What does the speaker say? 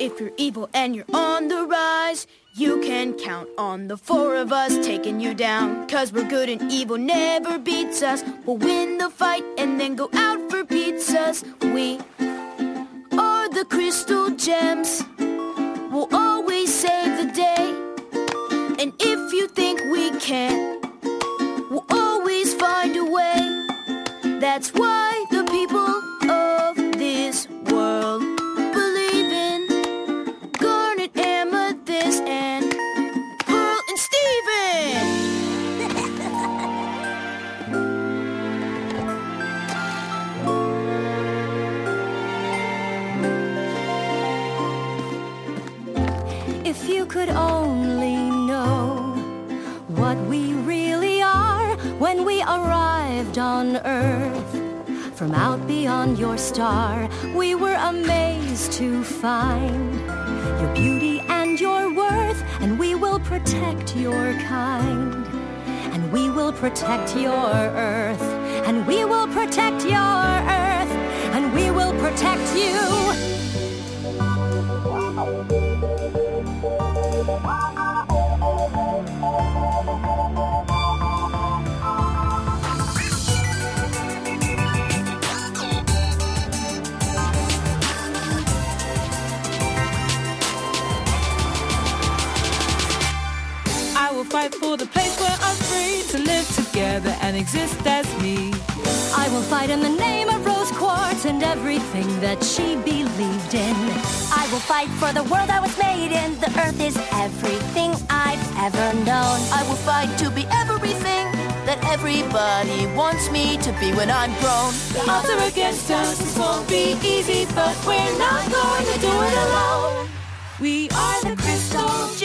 If you're evil and you're on the rise, you can count on the four of us taking you down. 'Cause we're good and evil never beats us. We'll win the fight and then go out for pizzas. We are the Crystal Gems. We'll always save the day. And if you think we can't, we'll always find a way. That's why the people of this world believe in Garnet, Amethyst, and Pearl and Steven. If you could only know what we really are when we arrived on Earth. From out beyond your star, we were amazed to find your beauty and your worth, and we will protect your kind. And we will protect your Earth, and we will protect your Earth, and we will protect you. I will fight for the place where I'm free to live together and exist as me. I will fight in the name of Rose Quartz and everything that she believed in. I will fight for the world I was made in. The earth is everything I've ever known. I will fight to be everything that everybody wants me to be when I'm grown. The odds are against us, this won't be easy, but we're not going to do it alone. We are the Crystal